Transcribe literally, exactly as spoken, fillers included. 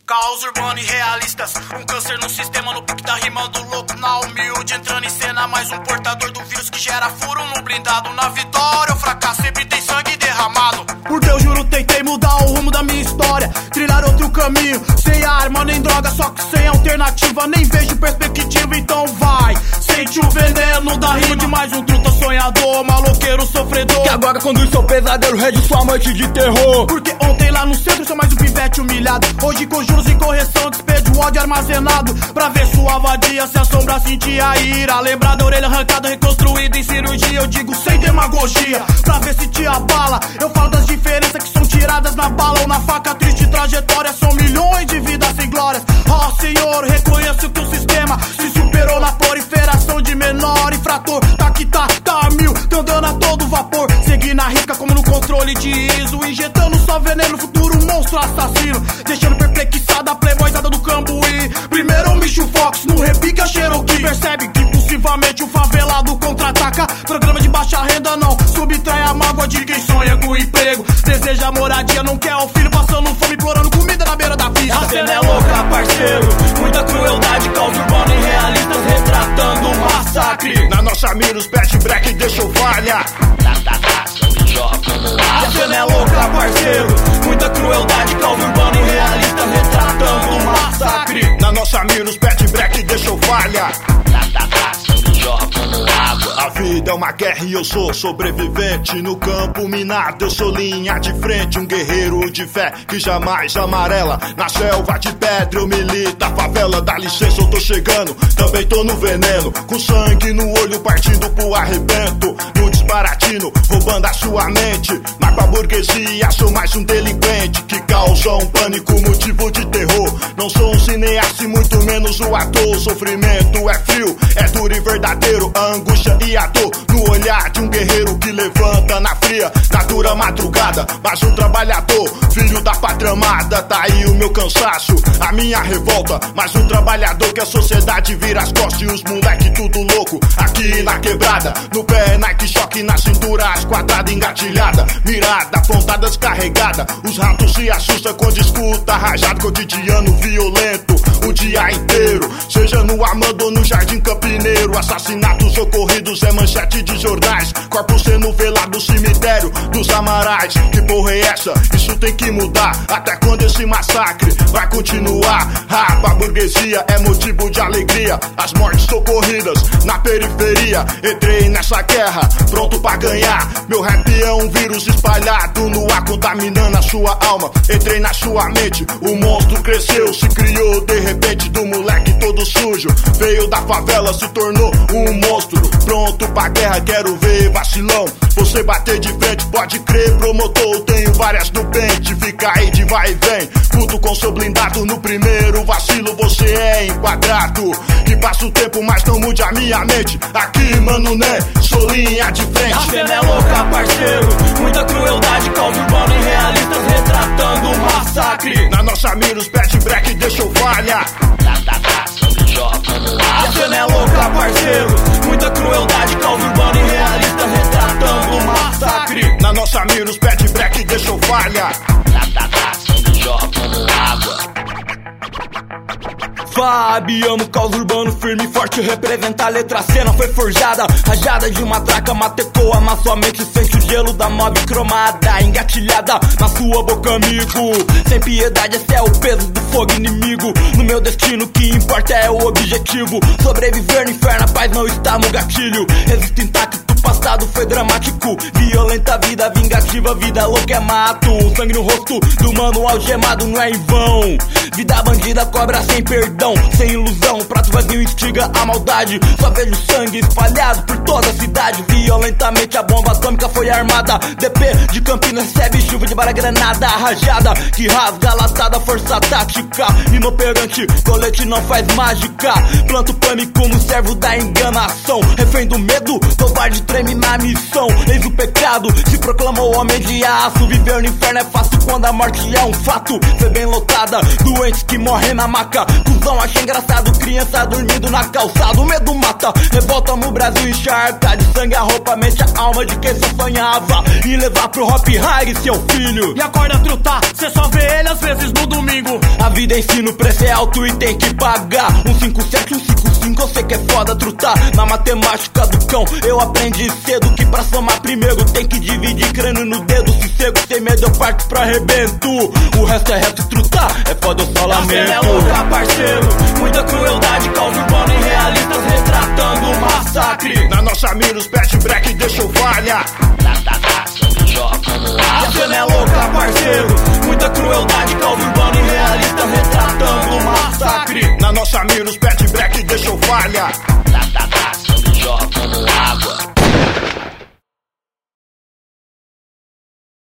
Caos urbano e realistas, um câncer no sistema, no pique da rima do louco na humilde, entrando em cena, mais um portador do vírus que gera furo no blindado. Na vitória ou fracasso sempre tem sangue derramado. Por Deus juro tentei mudar o rumo da minha história, trilhar outro caminho, sem arma nem droga, só que sem alternativa, nem vejo perspectiva, então vai. Sente o veneno da rima de mais um truta sonhador, maloqueiro sofredor, que agora conduz seu pesadelo, rege sua noite de terror. Porque ontem lá no centro sou mais um pivete humilhado, hoje com juros e correção despejo ódio armazenado, pra ver sua vadia se assombra, sentir a ira, lembrar da orelha arrancada, reconstruída em cirurgia, eu digo sem demagogia, pra ver se te abala. Eu falo das diferenças que são tiradas na bala ou na faca, triste trajetória, são milhões de vidas sem glórias. Ó oh, Senhor, reconheço que o sistema se superou na proliferação de menor infrator. Tá que tá, tá a mil, tá andando a todo vapor, segui na risca como no controle de I S O, injetando só veneno no futuro, monstro assassino, deixando perplexada a playboyzada do Cambuí. Primeiro o Micho Fox, no repique a Cherokee, percebe que possivelmente o favelado contra-ataca. Programa de baixa renda não subtrai a mágoa de quem sonha com emprego, deseja moradia, não quer o filho passando fome, implorando comida na beira da pista. A cena é louca, parceiro, muita crueldade, caos urbano e realistas retratando um massacre. Na nossa mira os pet break deixou falha. A cena é louca, parceiro, muita crueldade, caos urbano e realistas retratando um massacre. Na nossa mira os pet break deixou falha. A vida é uma guerra e eu sou sobrevivente. No campo minado eu sou linha de frente, um guerreiro de fé que jamais amarela. Na selva de pedra eu milito a favela, dá licença eu tô chegando, também tô no veneno, com sangue no olho partindo pro arrebento, no desbaratino, roubando a sua mente. Mas pra burguesia sou mais um delinquente que causa um pânico, motivo de terror. Não sou um cineasta e muito menos o ator. O sofrimento é frio, é duro e verdadeiro, a angústia e a dor no olhar de um guerreiro que levanta na fria, na dura madrugada, mas um trabalhador, filho da pátria amada. Tá aí o meu cansaço, a minha revolta, mas um trabalhador que a sociedade vira as costas e os moleque tudo louco. Aqui na quebrada, no pé Nike choque, na cintura as quadradas engatilhada, mirada, pontada descarregada. Os ratos se assustam quando escuta rajado, cotidiano violento o dia inteiro, seja no Amando ou no Jardim Campineiro. Assassinatos ocorridos é manchete de jornais, corpos sendo velado no cemitério dos Amarais. Que porra é essa? Isso tem que mudar. Até quando esse massacre vai continuar? Ah, pra burguesia é motivo de alegria as mortes socorridas na periferia. Entrei nessa guerra pronto pra ganhar. Meu rap é um vírus espalhado no ar, contaminando a sua alma. Entrei na sua mente, o monstro cresceu, se criou de repente do moleque todo sujo. Veio da favela, se tornou um monstro, pronto pra guerra, quero ver vacilão. Você bater de frente, pode crer, promotor, tenho várias no pente. Fica aí de vai e vem, puto com seu blindado. No primeiro vacilo você é enquadrado. Que passa o tempo, mas não mude a minha mente. Aqui, mano, né, sou linha de frente. A cena é louca, parceiro, muita crueldade, caos urbano e realistas retratando um massacre. Na nossa mira os pet break deixou falha. A cena é louca, parceiro, muita crueldade, caos urbano e realistas retratando um massacre. Na nossa mira os pet break deixou falha. Fabiano, caos urbano, firme e forte, representa a letra C, não foi forjada. Rajada de uma traca, matecou, ama sua mente, sente o gelo da mob cromada, engatilhada na sua boca, amigo. Sem piedade, esse é o peso do fogo inimigo. No meu destino, o que importa é o objetivo. Sobreviver no inferno, a paz não está no gatilho. Resisto intacto, o passado foi dramático. Violenta vida, vingativa, vida louca é mato. Sangue no rosto do mano algemado, não é em vão. Vida bandida, cobra sem perdão, sem ilusão, o prato vazio instiga a maldade. Só vejo sangue espalhado por toda a cidade. Violentamente a bomba atômica foi armada. D P de Campinas recebe chuva de bala, granada rajada que rasga a latada, força tática inoperante, colete não faz mágica. Planto pânico no servo da enganação, refém do medo, covarde treme na missão, eis o pecado, se proclamou homem de aço. Viver no inferno é fácil quando a morte é um fato. Foi bem lotada, doentes que morrem na maca. Cusão, achei engraçado, criança dormindo na calçada. O medo mata, revolta no Brasil encharca de sangue a roupa, mente a alma de quem só sonhava e levar pro Hop High seu filho. E acorda trutar, cê só vê ele às vezes no domingo. A vida ensina, o preço é alto e tem que pagar. Um cinco sete, um cinco cinco, eu sei que é foda trutar. Na matemática do cão, eu aprendi cedo que pra somar primeiro tem que dividir crânio no dedo. Sossego, sem medo eu parto pra arrebento. O resto é reto trutar, é foda eu só lamento. A cena é louca, parceiro, muita crueldade, caos urbano e realistas retratando o massacre. Na nossa mira os pet break deixou falha. A cena é louca, parceiro, muita crueldade, caos